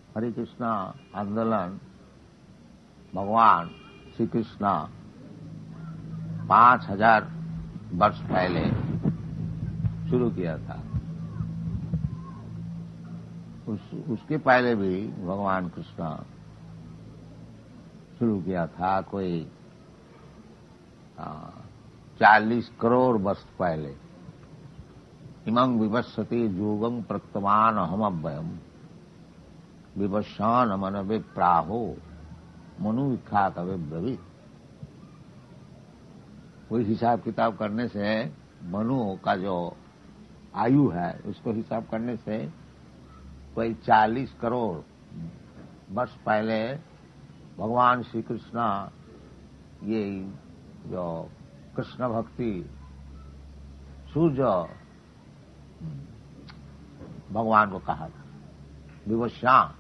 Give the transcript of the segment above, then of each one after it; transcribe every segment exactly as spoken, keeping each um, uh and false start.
हरे कृष्णा आंदोलन भगवान श्री कृष्ण पांच हजार वर्ष पहले शुरू किया था। उस, उसके पहले भी भगवान कृष्ण शुरू किया था, कोई चालीस करोड़ वर्ष पहले। इमं विवस्वति युगं प्रक्तवान अहम अव्ययम विवस्वान मनवे प्राहो मनु विख्यात अवे ब्रवीत। कोई हिसाब किताब करने से मनु का जो आयु है उसको हिसाब करने से कोई चालीस करोड़ वर्ष पहले भगवान श्री कृष्ण ये जो कृष्ण भक्ति सूर्य भगवान को कहा था विवस्वान।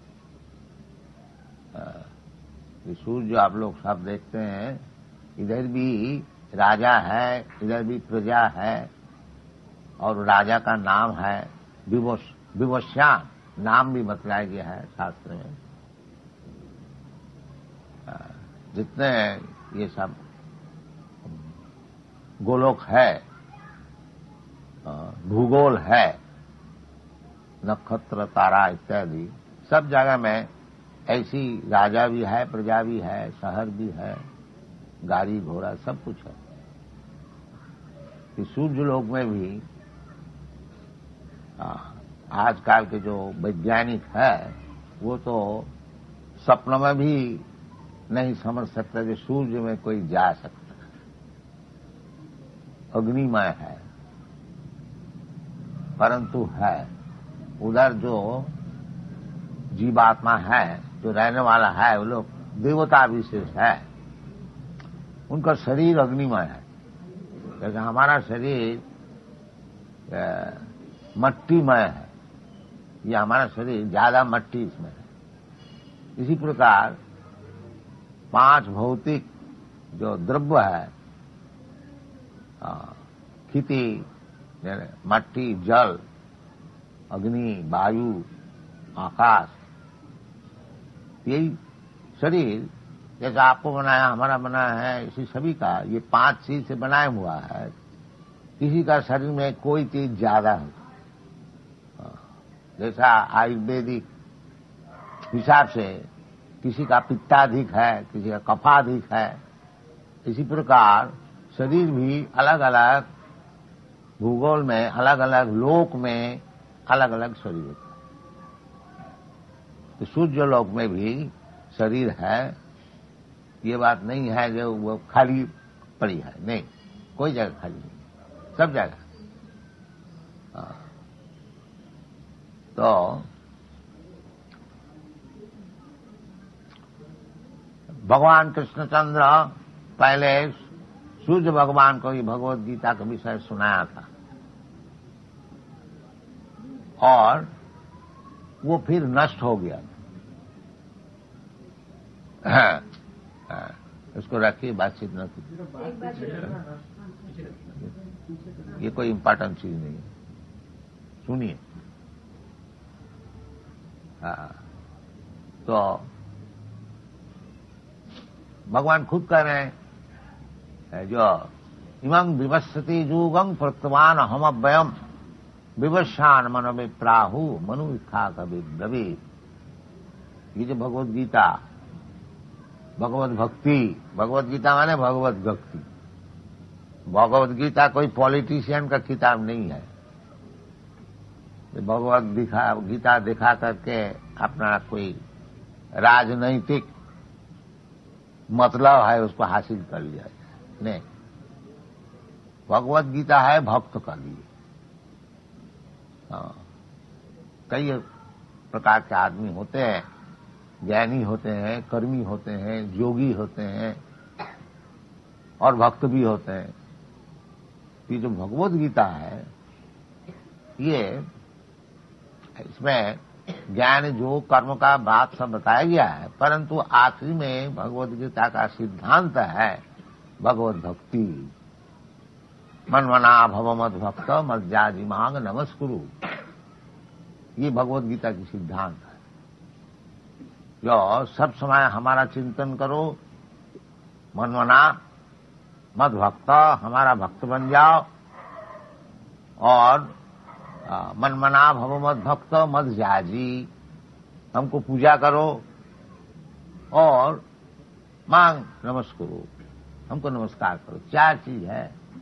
सूर्य आप लोग सब देखते हैं, इधर भी राजा है, इधर भी प्रजा है, और राजा का नाम है विवश विवस्वान, नाम भी बतलाया गया है शास्त्र में। जितने ये सब गोलोक है, भूगोल है, नक्षत्र तारा इत्यादि सब जगह में ऐसी राजा भी है, प्रजा भी है, शहर भी है, गाड़ी घोड़ा सब कुछ है। इस सूर्य लोक में भी आजकल के जो वैज्ञानिक है वो तो सपन में भी नहीं समझ सकता कि सूर्य में कोई जा सकता है। अग्निमय है, परंतु है उधर जो जीवात्मा है, जो रहने वाला है, वो लोग देवता विशेष है, उनका शरीर अग्निमय है। जैसे हमारा शरीर मट्टीमय है, ये हमारा शरीर ज्यादा मट्टी इसमें है। इसी प्रकार पांच भौतिक जो द्रव्य है, खेती, मट्टी, जल, अग्नि, वायु, आकाश, यही शरीर जैसा आपको बनाया, हमारा बनाया है, इसी सभी का ये पांच चीज से बनाया हुआ है। किसी का शरीर में कोई चीज ज्यादा है, जैसा आयुर्वेदिक हिसाब से किसी का पित्ताधिक है, किसी का कफाधिक है, इसी प्रकार शरीर भी अलग अलग भूगोल में, अलग अलग लोक में अलग अलग शरीर होता है। तो सूर्य लोक में भी शरीर है, ये बात नहीं है जो वो खाली पड़ी है, नहीं, कोई जगह खाली नहीं, सब जगह। तो भगवान कृष्णचंद्र पहले सूर्य भगवान को ही भगवत गीता का विषय सुनाया था, और वो फिर नष्ट हो गया। उसको रखिए, बातचीत न कीजिए, ये कोई इम्पोर्टेंट चीज नहीं है, सुनिए। तो भगवान खुद कह रहे हैं जो इमं विवस्वति युगं प्रक्तवान अहम अव्ययम विवस्वान मनवे प्राहु मनु विख्यात अवे ब्रवीत। ये जो भगवत गीता, भगवत भक्ति, भगवत गीता माने भगवत भक्ति। भगवत गीता कोई पॉलिटिशियन का किताब नहीं है। भगवत दिखा गीता दिखा करके अपना कोई राजनैतिक मतलब है उसको हासिल कर लिया जाए, नहीं। भगवत गीता है भक्त का लिए। हाँ, कई प्रकार के आदमी होते हैं, ज्ञानी होते हैं, कर्मी होते हैं, योगी होते हैं, और भक्त भी होते हैं। ये जो भगवत गीता है, ये इसमें ज्ञान जो कर्म का बात सब बताया गया है, परंतु आखिरी में भगवत गीता का सिद्धांत है भगवत भक्ति। मनमना भव मद भक्त मज्जाजी मांग नमस्कुरु, ये भगवत गीता की सिद्धांत है। जो सब समय हमारा चिंतन करो, मनमना मद भक्त, हमारा भक्त बन जाओ, और मनमना भव मद भक्त मद जाजी, हमको पूजा करो और मांग नमस्कारो, हमको नमस्कार करो। चार चीज है।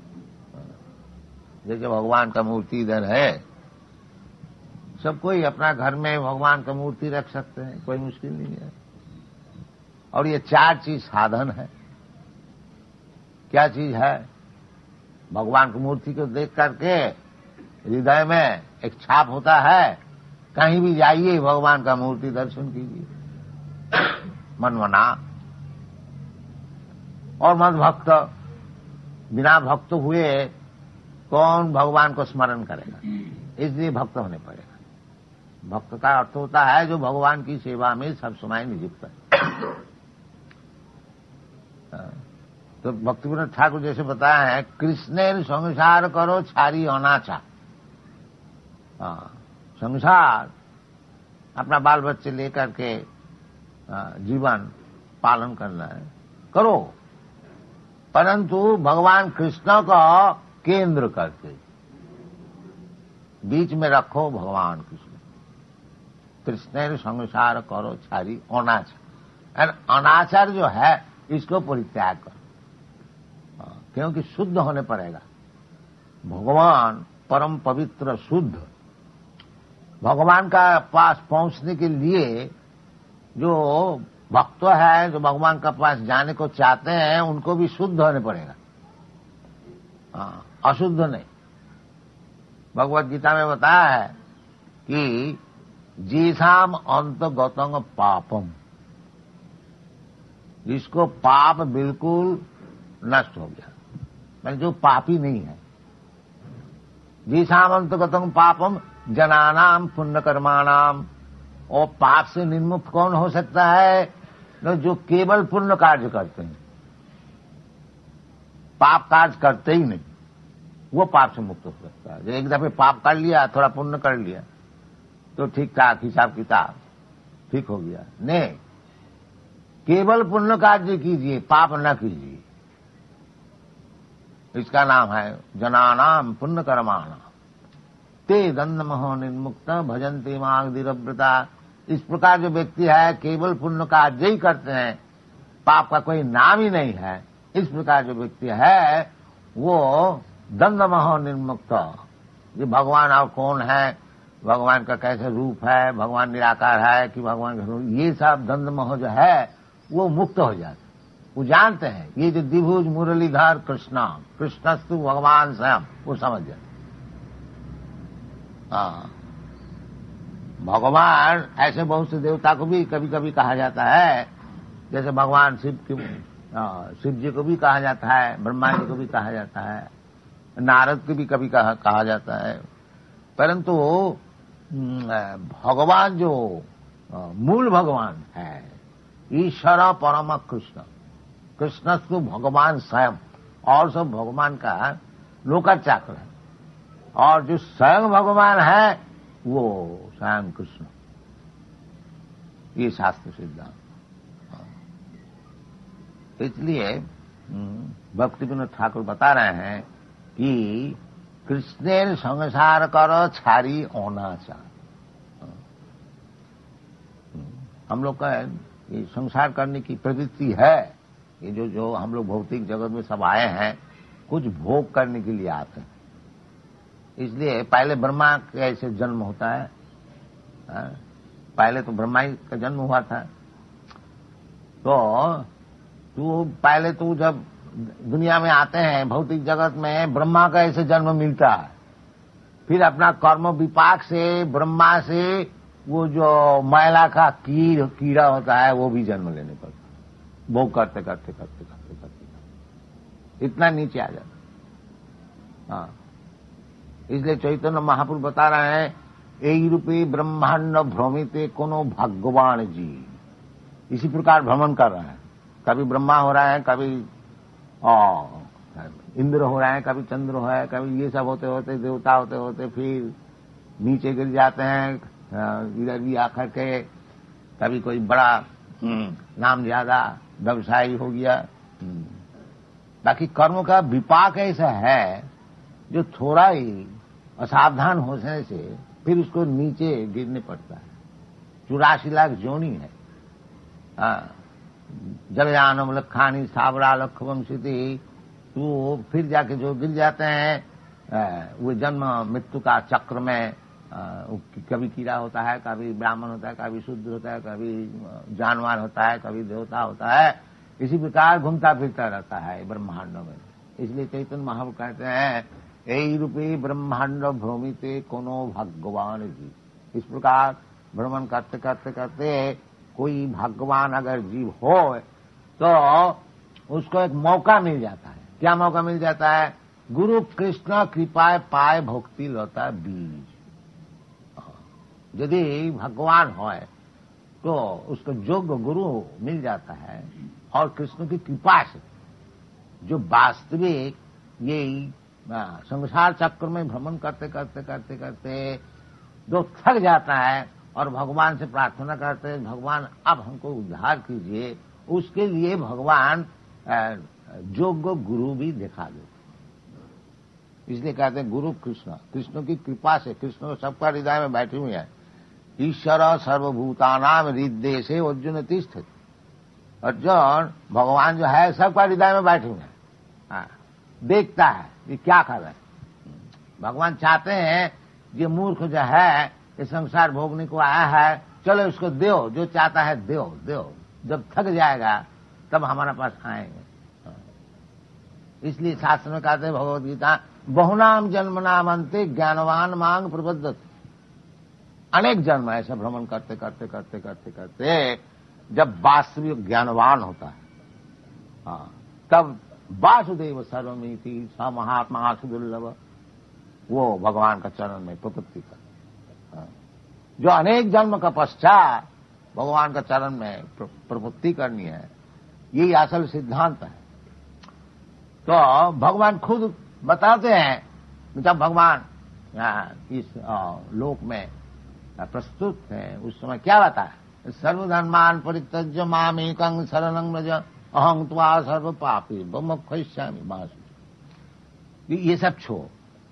जैसे भगवान का मूर्ति इधर है, सब कोई अपना घर में भगवान का मूर्ति रख सकते हैं, कोई मुश्किल नहीं है। और ये चार चीज साधन है। क्या चीज है? भगवान की मूर्ति को देख करके हृदय में एक छाप होता है, कहीं भी जाइए भगवान का मूर्ति दर्शन कीजिए, मनमना। और मद भक्त, बिना भक्त हुए कौन भगवान को स्मरण करेगा, इसलिए भक्त होने पड़ेगा। भक्त का अर्थ होता है जो भगवान की सेवा में सब समय नियुक्त है। तो भक्तिविनोद ठाकुर जैसे बताया है, कृष्णेर संसार करो छारी अनाचा। संसार अपना बाल बच्चे लेकर के जीवन पालन करना है, करो, परंतु भगवान कृष्ण को केंद्र करके बीच में रखो भगवान कृष्ण। कृष्ण संसार करो छारी अनाचार। अनाचार जो है इसको परित्याग करो, क्योंकि शुद्ध होने पड़ेगा। भगवान परम पवित्र शुद्ध, भगवान का पास पहुंचने के लिए जो भक्त है, जो भगवान का पास जाने को चाहते हैं, उनको भी शुद्ध होने पड़ेगा, अशुद्ध नहीं। भगवत गीता में बताया है कि जीसाम अंतगतंग पापम, जिसको पाप बिल्कुल नष्ट हो गया, मैंने जो पापी नहीं है। जीसाम अंतगतंग पापम जनानाम पुण्य कर्माणाम। और पाप से निर्मुक्त कौन हो सकता है? जो केवल पुण्य कार्य करते हैं, पाप कार्य करते ही नहीं, वो पाप से मुक्त हो सकता है। जो एक दफे पाप कर लिया, थोड़ा पुण्य कर लिया, तो ठीक ठाक हिसाब किताब ठीक हो गया। नहीं, केवल पुण्य कार्य कीजिए, पाप न कीजिए। इसका नाम है जनानाम पुण्य कर्माणाम ते दंडमहो निर्मुक्त भजन्ति मां धीरव्रता। इस प्रकार जो व्यक्ति है केवल पुण्य कार्य ही करते हैं, पाप का कोई नाम ही नहीं है, इस प्रकार जो व्यक्ति है वो दंडमहो निर्मुक्त। ये भगवान और कौन है, भगवान का कैसे रूप है, भगवान निराकार है कि भगवान का रूप, ये सब दंडमोह जो है वो मुक्त हो जाते। वो जानते हैं ये जो द्विभुज मुरलीधर कृष्णा, कृष्णस्तु भगवान स्वयं, वो समझ जाते। हाँ, भगवान ऐसे बहुत से देवता को भी कभी कभी कहा जाता है, जैसे भगवान शिव की, शिव जी को भी कहा जाता है, ब्रह्मा जी को भी कहा जाता है, नारद को भी कभी कहा, कहा जाता है। परंतु भगवान जो मूल भगवान है, ईश्वर परम कृष्ण, कृष्ण तो भगवान स्वयं, और सब भगवान का लोकाचार है। और जो स्वयं भगवान है वो स्वयं कृष्ण, ये शास्त्र सिद्धांत। इसलिए भक्तिविनोद ठाकुर बता रहे हैं कि कृष्णेर संसार करो छारी अनाचार। हम लोग का ये संसार करने की प्रवृत्ति है, ये जो जो हम लोग भौतिक जगत में सब आए हैं, कुछ भोग करने के लिए आते हैं। इसलिए पहले ब्रह्मा का ऐसे जन्म होता है, पहले तो ब्रह्मा ही का जन्म हुआ था। तो तू पहले तो जब दुनिया में आते हैं भौतिक जगत में, ब्रह्मा का ऐसे जन्म मिलता है, फिर अपना कर्म विपाक से ब्रह्मा से वो जो मैला का कीड़ कीड़ा होता है वो भी जन्म लेने पड़ता है, भोग करते करते करते करते करते करते इतना नीचे आ जाता। हाँ, इसलिए चैतन्य महापुरुष बता रहे हैं, एक रूपी ब्रह्मांड भ्रमिते कोनो भगवान जी। इसी प्रकार भ्रमण कर रहे हैं, कभी ब्रह्मा हो रहा है, कभी इंद्र हो रहा है, कभी चंद्र हो है, कभी ये सब होते होते देवता होते होते फिर नीचे गिर जाते हैं, इधर भी आकर के कभी कोई बड़ा नाम ज्यादा व्यवसायी हो गया। बाकी कर्म का विपाक ऐसा है जो थोड़ा ही असावधान होने से फिर उसको नीचे गिरने पड़ता है। चौरासी लाख जोनी है। जब जानम लखानी सावरा लख वंशिति, तो फिर जाके जो गिर जाते हैं वो जन्म मृत्यु का चक्र में, कभी कीड़ा होता है, कभी ब्राह्मण होता है, कभी शूद्र होता है, कभी जानवर होता है, कभी देवता होता है। इसी प्रकार घूमता फिरता रहता है ब्रह्मांडों में। इसलिए चैतन्य महाप्रभु कहते हैं, यही रूपी ब्रह्मांड भ्रमिते कोनो भगवान जी। इस प्रकार भ्रमण करते करते करते कोई भगवान अगर जीव हो तो उसको एक मौका मिल जाता है। क्या मौका मिल जाता है? गुरु कृष्ण कृपाए पाए भक्ति लता बीज। यदि भगवान हो तो उसको योग्य गुरु मिल जाता है, और कृष्ण की कृपा से जो वास्तविक यही संसार चक्र में भ्रमण करते करते करते करते जो थक जाता है और भगवान से प्रार्थना करते हैं, भगवान अब हमको उद्धार कीजिए, उसके लिए भगवान योग्य गुरु भी दिखा देते। इसलिए कहते हैं गुरु कृष्ण, कृष्ण की कृपा से, कृष्ण सबका हृदय में बैठे हुए हैं। ईश्वर सर्वभूतानाम हृदय से अर्जुन तिष्ठति। अर्जुन भगवान जो है सबका हृदय में बैठे हुए हैं, देखता है ये क्या कर रहे हैं। भगवान चाहते हैं ये मूर्ख जो है ये संसार भोगने को आया है, चलो उसको दो, जो चाहता है दो दो, जब थक जाएगा तब हमारे पास आएंगे। इसलिए शास्त्र में कहते हैं भगवद गीता, बहुनाम जन्म नाम अंते ज्ञानवान मांग प्रबद्धत। अनेक जन्म ऐसा भ्रमण करते करते करते करते करते जब वास्तविक ज्ञानवान होता है, हाँ, तब वासुदेव सर्वमिति स महात्मा सुदुर्लभ, वो भगवान का चरण में प्रपत्ति कर। जो अनेक जन्म का पश्चात भगवान का चरण में प्रपत्ति करनी है, यही असल सिद्धांत है। तो भगवान खुद बताते हैं जब भगवान इस लोक में प्रस्तुत है उस समय क्या बताया, सर्वधर्मान परित्यज्य मामेकं शरणं व्रज अहं त्वा सर्व पापी मोक्षयिष्यामि मा शुचि। ये सब छोड़,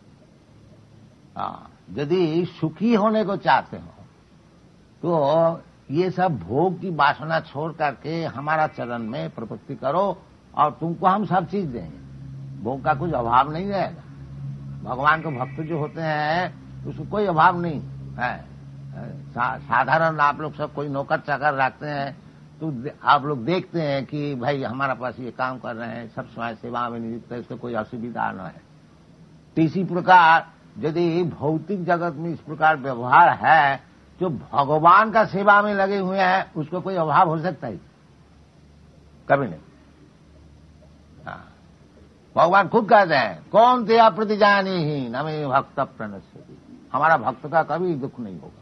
यदि सुखी होने को चाहते हो तो ये सब भोग की वासना छोड़ करके हमारा चरण में प्रपत्ति करो और तुमको हम सब चीज देंगे। भोग का कुछ अभाव नहीं रहेगा। भगवान के भक्त जो होते हैं उसको कोई अभाव नहीं है। सा, साधारण आप लोग सब कोई नौकर चाकर रखते हैं तो आप लोग देखते हैं कि भाई हमारा पास ये काम कर रहे हैं, सब समय सेवा में नियुक्त है, इसको कोई असुविधा न है। तो इसी प्रकार यदि भौतिक जगत में इस प्रकार व्यवहार है, जो भगवान का सेवा में लगे हुए हैं उसको कोई अभाव हो सकता है? कभी नहीं। हाँ। भगवान खुद कहते हैं, कौन ते अप्रतिजानी ही न मे भक्त प्रणश्यति। हमारा भक्त का कभी दुख नहीं होगा।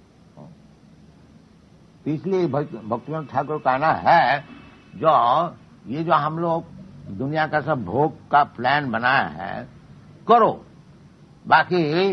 इसलिए भक्तिवेदांत ठाकुर कहना है, जो ये जो हम लोग दुनिया का सब भोग का प्लान बनाया है करो, बाकी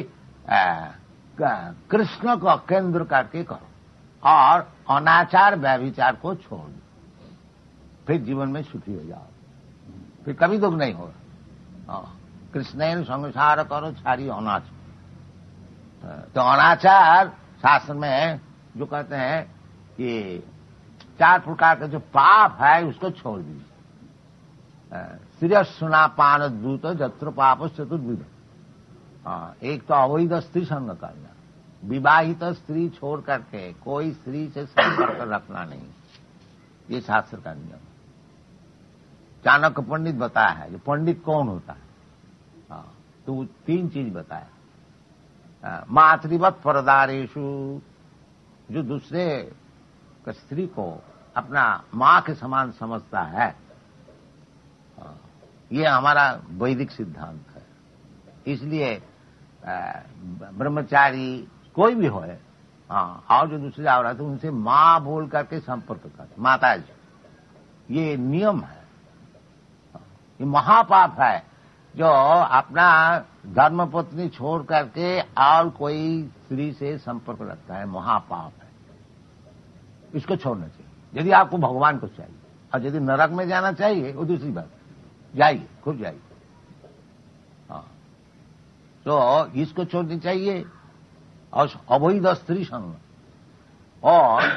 कृष्ण को केंद्र करके करो और अनाचार व्यभिचार को छोड़ दो, फिर जीवन में सुखी हो जाओ, फिर कभी दुख नहीं होगा। कृष्ण संसार करो छारी अनाचार। तो अनाचार शास्त्र में जो कहते हैं कि चार प्रकार का जो पाप है उसको छोड़ दीजिए। श्रेय सुना पान दूत जत्र पाप चतुर्विध। एक तो अवैध स्त्री संग करना, विवाहित स्त्री छोड़ करके कोई स्त्री से संपर्क रखना नहीं, ये शास्त्र का नियम। चाणक्य पंडित बताया है, जो पंडित कौन होता है, हाँ, तो तीन चीज बताया। मातृवत परदारेशु, जो दूसरे स्त्री को अपना मां के समान समझता है, ये हमारा वैदिक सिद्धांत है। इसलिए ब्रह्मचारी कोई भी हो, हाँ, और जो दूसरी औरत है उनसे मां बोल करके संपर्क कर, माता जी, ये नियम है। ये महापाप है जो अपना धर्म पत्नी छोड़ करके और कोई स्त्री से संपर्क रखता है, महापाप है। इसको छोड़ना चाहिए यदि आपको भगवान को चाहिए। और यदि नरक में जाना चाहिए वो दूसरी बात, जाइए, खुद जाइए। हाँ, तो इसको छोड़नी चाहिए। और अवैध स्त्री संग और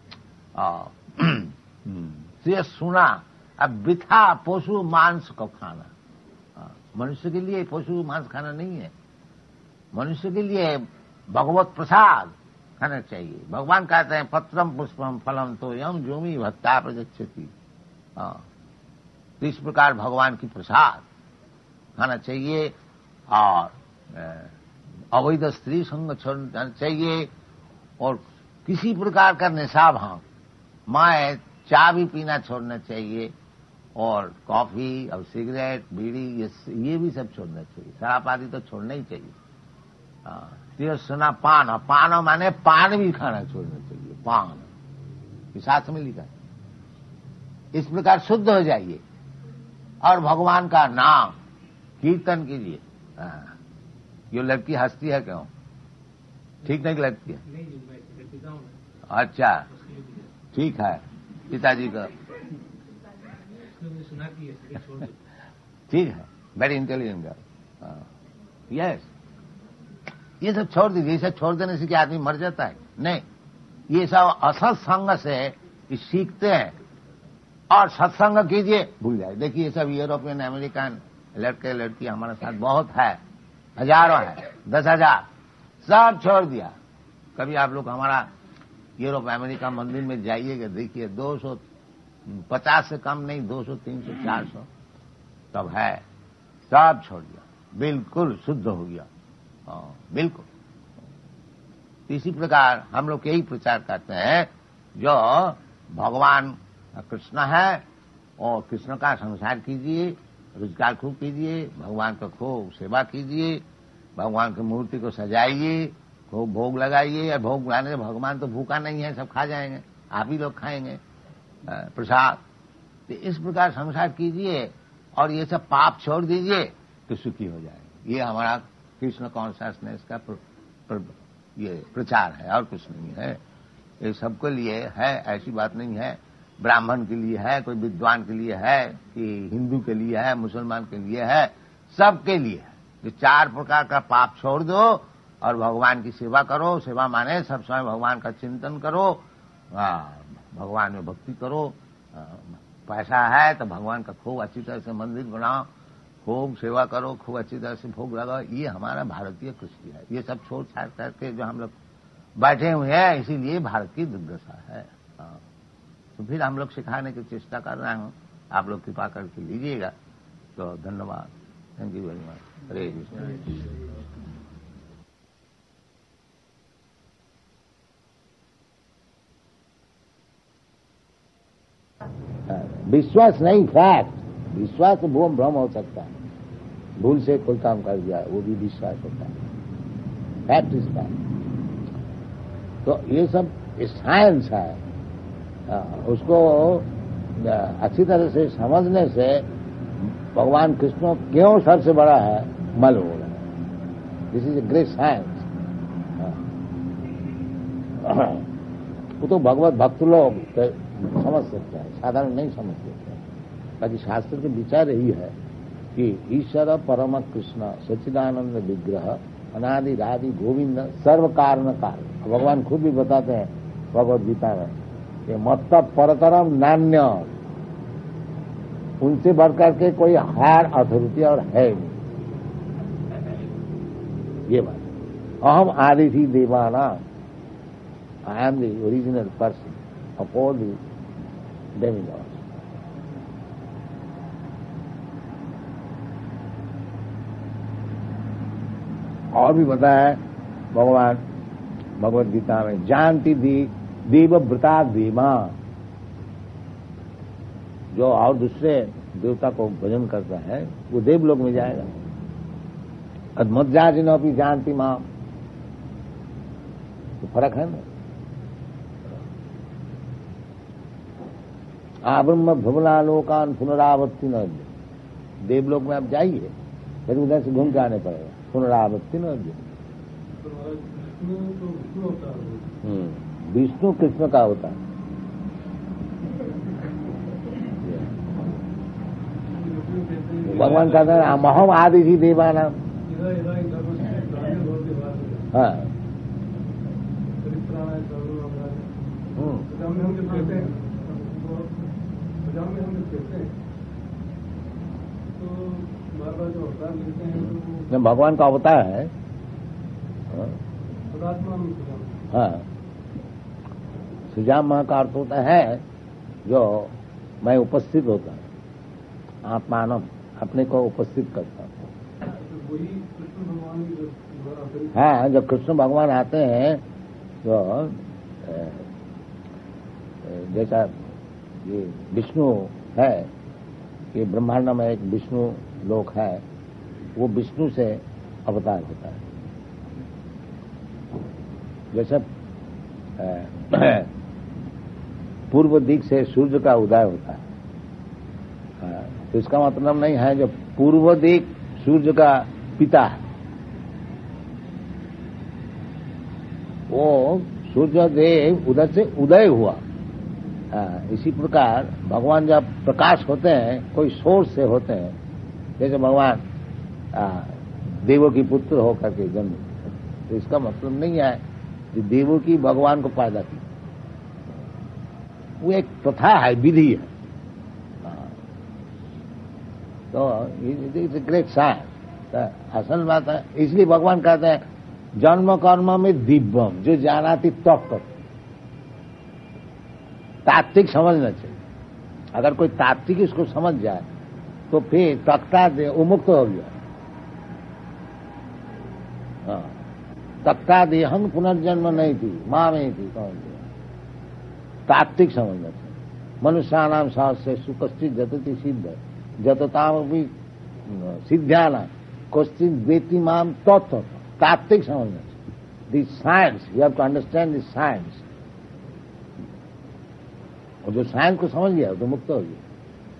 से सुना, अब बिथा पशु मांस को खाना, मनुष्य के लिए पशु मांस खाना नहीं है, मनुष्य के लिए भगवत प्रसाद खाना चाहिए। भगवान कहते हैं पत्रम पुष्पम फलम तो यम जोमी भत्ता प्रगच्छति। तो इस प्रकार भगवान की प्रसाद खाना चाहिए और अवैध स्त्री संग छोड़ना चाहिए। और किसी प्रकार का नशा भाव, माए चाय भी पीना छोड़ना चाहिए और कॉफी और सिगरेट बीड़ी ये ये भी सब छोड़ना चाहिए। शराब आदि तो छोड़ना ही चाहिए। हाँ, सुना पान, पान माने पान भी खाना छोड़ना चाहिए। पान शास्त्र में लिखा है। इस प्रकार शुद्ध हो जाइए और भगवान का नाम कीर्तन कीजिए। ये लड़की हंसती है क्यों? ठीक नहीं लगती है? अच्छा, ठीक है, पिताजी का ठीक है, वेरी इंटेलिजेंट गर्ल। यस, ये सब छोड़ दीजिए। ये सब छोड़ देने से क्या आदमी मर जाता है? नहीं, ये सब असत संग से सीखते हैं और सत्संग कीजिए, भूल जाए। देखिए ये सब यूरोपियन अमेरिकन लड़के लड़की हमारे साथ बहुत है, हजारों है, दस हजार, सब छोड़ दिया। कभी आप लोग हमारा यूरोप अमेरिका मंदिर में जाइएगा, देखिए दो सौ पचास से कम नहीं, दो सौ तीन सौ चार सौ तब है, सब छोड़ दिया, बिल्कुल शुद्ध हो गया। हाँ, बिल्कुल। इसी प्रकार हम लोग यही प्रचार करते हैं, जो भगवान कृष्ण है और कृष्ण का संसार कीजिए, रोजगार खूब कीजिए, भगवान का खूब सेवा कीजिए, भगवान की मूर्ति को सजाइए, खूब भोग लगाइए। और भोग लगाने से भगवान तो भूखा नहीं है, सब खा जाएंगे, आप ही लोग खाएंगे प्रसाद। तो इस प्रकार संसार कीजिए और ये सब पाप छोड़ दीजिए तो सुखी हो जाएंगे। ये हमारा कृष्ण कॉन्शियसनेस का प्र, प्र, ये प्रचार है और कुछ नहीं है। ये सबके लिए है, ऐसी बात नहीं है। ब्राह्मण के लिए है, कोई विद्वान के लिए है, कि हिंदू के लिए है, मुसलमान के लिए है, सबके लिए है। जो चार प्रकार का पाप छोड़ दो और भगवान की सेवा करो। सेवा माने सब समय भगवान का चिंतन करो, भगवान में भक्ति करो। पैसा है तो भगवान का खूब अच्छी तरह से मंदिर बनाओ, खूब सेवा करो, खूब अच्छी तरह से भोग लगाओ। ये हमारा भारतीय कृषि है। ये सब छोड़ छाड़ करके जो हम लोग बैठे हुए हैं, इसीलिए भारत की दुर्दशा है। तो फिर हम लोग सिखाने की चेष्टा कर रहे हूं, आप लोग कृपा करके लीजिएगा। तो धन्यवाद, thank you very much. Hare Krishna. विश्वास नहीं, फैक्ट। विश्वास तो भूम भ्रम हो सकता है, भूल से कोई काम कर दिया, वो भी विश्वास होता है। Fact is fact. तो ये सब साइंस है, उसको अच्छी तरह से समझने से भगवान कृष्ण क्यों सबसे बड़ा है मालूम होगा। This is a great science. वो तो भगवत भक्त लोग समझ सकते हैं, साधारण नहीं समझ सकते। बाकी शास्त्र के विचार यही है कि ईश्वर परम कृष्ण सच्चिदानंद विग्रह अनादि रादि गोविंद सर्व कारण कारण। भगवान खुद भी बताते हैं भगवद गीता में, ये मतलब परतरम नान्य, उनसे बढ़कर के कोई हायर अथॉरिटी और है नहीं। ये बात, अहम आदिथि देवाना, I am the original person of all the demigods. और भी बताया भगवान भगवद गीता में, जानती दी देवव्रता देवा, जो और दूसरे देवता को भजन करता है वो देवलोक में जाएगा। अद्मज्जाजिनो भी जानती मां, तो फर्क है ना। आब्रह्म भुवनालोकान पुनरावृत्ति न, देवलोक में आप जाइए, फिर उधर से घूम के आने पड़ेगा, पुनरावृत्ति न। विष्णु कृष्ण का होता है। भगवान कहते हैं महम आदि ही देवाना। हाँ जब भगवान का अवतार है, हाँ सुजाम माह का अर्थ होता है जो मैं उपस्थित होता हूँ, आत्मानम अपने को उपस्थित करता हूँ। हाँ जब कृष्ण भगवान आते हैं तो जैसा ये विष्णु है, ये ब्रह्मांड में एक विष्णु लोक है, वो विष्णु से अवतार होता है। जैसे पूर्व दिक से सूर्य का उदय होता है, तो इसका मतलब नहीं है जो पूर्व दिक सूर्य का पिता है, वो सूर्य देव उधर से उदय हुआ। आ, इसी प्रकार भगवान जब प्रकाश होते हैं कोई सोर्स से होते हैं, जैसे भगवान देवों की पुत्र होकर के जन्म, तो इसका मतलब नहीं है कि देवों की भगवान को पैदा की, वो एक प्रथा है, विधि है। तो इट्स ग्रेट साइंस। असल बात है, इसलिए भगवान कहते हैं जन्म कर्म में दिव्यम जो जानाति तत्व। तात्विक समझना चाहिए। अगर कोई तात्विक इसको समझ जाए तो फिर तख्ता दे उमुक्त हो गया। हाँ तख्ता देहंग पुनर्जन्म नहीं थी, मां में थी, कौन दिया? तात्विक समझना चाहिए। मनुष्यानाम सहस्रे सुकश्चित जतति सिद्ध जतताम भी सिद्ध्याना क्वश्चित वेति माम तत्व। तात्विक समझना चाहिए। This science you have to understand this science. और जो साइंस को समझ गया तो मुक्त हो गया।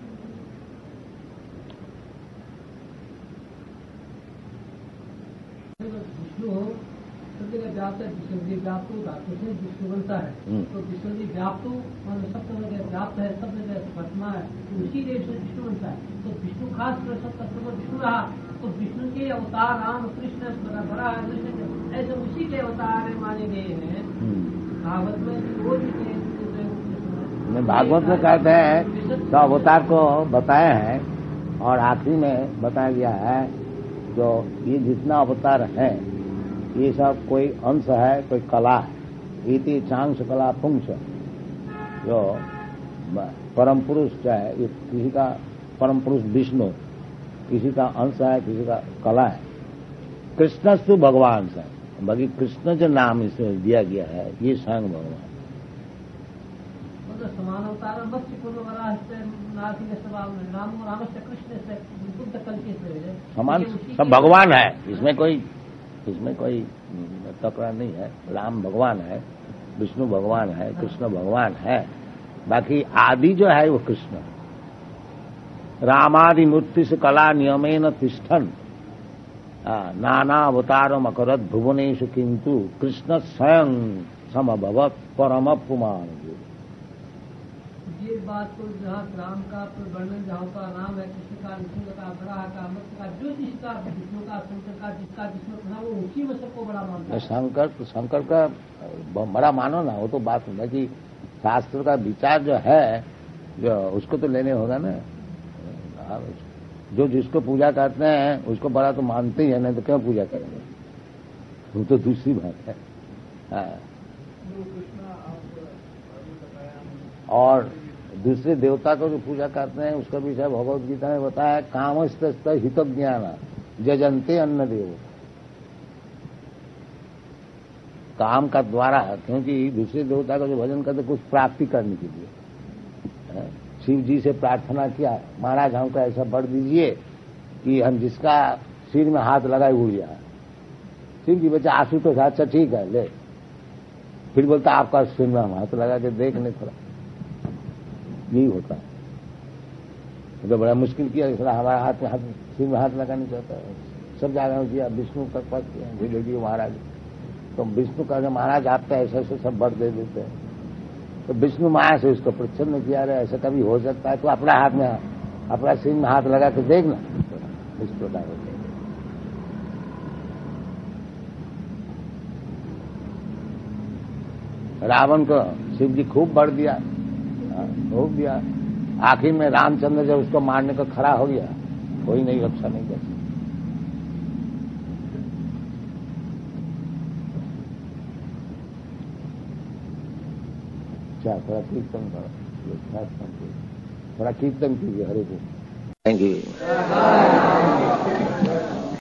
व्याप्त है, विष्णु व्याप्त होगा, उसमें विष्णु बनता है, तो विष्णु व्याप्त सब जगह व्याप्त है, सब जगह वर्तमान है, तो उसी देव से विष्णु बनता है। तो विष्णु खास कर सब तत्व पर विष्णु रहा, तो विष्णु के अवतार राम कृष्ण बड़ा कृष्ण ऐसे उसी के अवतार माने गए हैं। भागवत में वो भी भागवत में कहते हैं तो अवतार को बताया है, और आखिरी में बताया गया है जो ये जितना अवतार है ये सब कोई अंश है, कोई कला है। इति चांस कला पुंस, जो परम पुरुष है, ये किसी का परम पुरुष विष्णु, किसी का अंश है, किसी का कला है। कृष्णस्तु भगवान से, बाकी कृष्ण जो नाम इसे दिया गया है ये स्वयं भगवान। समान अवतार समान सब भगवान है, इसमें कोई इसमें कोई तकरार नहीं है। राम भगवान है, विष्णु भगवान है, कृष्ण भगवान है, बाकी आदि जो है वो कृष्ण। रामादि मूर्ति से कला नियमेन तिष्ठन नाना अवतारम अकरत भुवनेषु किंतु कृष्ण स्वयं समभवत परम पुमान। ये बात को जहाँ राम का वर्णन जहाँ का नाम है, कृष्ण का, विष्णु का, बराह का, मत्स्य का, जो जिसका विष्णु का, शंकर का, जिसका जिसमें था वो उसी में सबको बड़ा मानता है। शंकर शंकर का बड़ा मानो ना, वो तो बात है कि शास्त्र का विचार जो है जो उसको तो लेने होगा ना। जो जिसको पूजा करते हैं उसको बड़ा तो मानते ही है, नहीं तो क्यों पूजा करेंगे, वो तो दूसरी बात है। हाँ। और दूसरे देवता को जो पूजा करते हैं उसका विषय भगवत गीता में बताया, कामस्त हित ज्ञान जजंते अन्न देव। काम का द्वारा, क्योंकि दूसरे देवता का जो भजन करते कुछ प्राप्ति करने के लिए। शिव जी से प्रार्थना किया, महाराज हमको ऐसा वर दीजिए कि हम जिसका सिर में हाथ लगाए उड़ जाए। शिव जी बच्चा आंसू तो अच्छा ठीक है ले, फिर बोलता आपका सिर में हम हाथ लगा के देख ले थोड़ा। यही होता है तो बड़ा मुश्किल किया, हमारा हाथ में हाथ सिर में हाथ लगाना चाहता है। सब जगह किया, विष्णु तक पास किया, धीरे धीरे महाराज तो विष्णु कहते महाराज आपका ऐसा ऐसे सब वर दे देते हैं। तो विष्णु माया से उसको प्रसन्न किया रहे, ऐसा कभी हो सकता है तो अपना हाथ में अपना सिर में हाथ लगा के देखना। इस प्रकार होते हैं। रावण को शिव जी खूब बढ़ दिया, खूब दिया। आखिर में रामचंद्र जब उसको मारने को खड़ा हो गया, कोई नहीं रक्षा नहीं कर सकता। क्या थोड़ा कीर्तन करो, थोड़ा कीर्तन कीजिए। हरे कृष्ण। Thank you.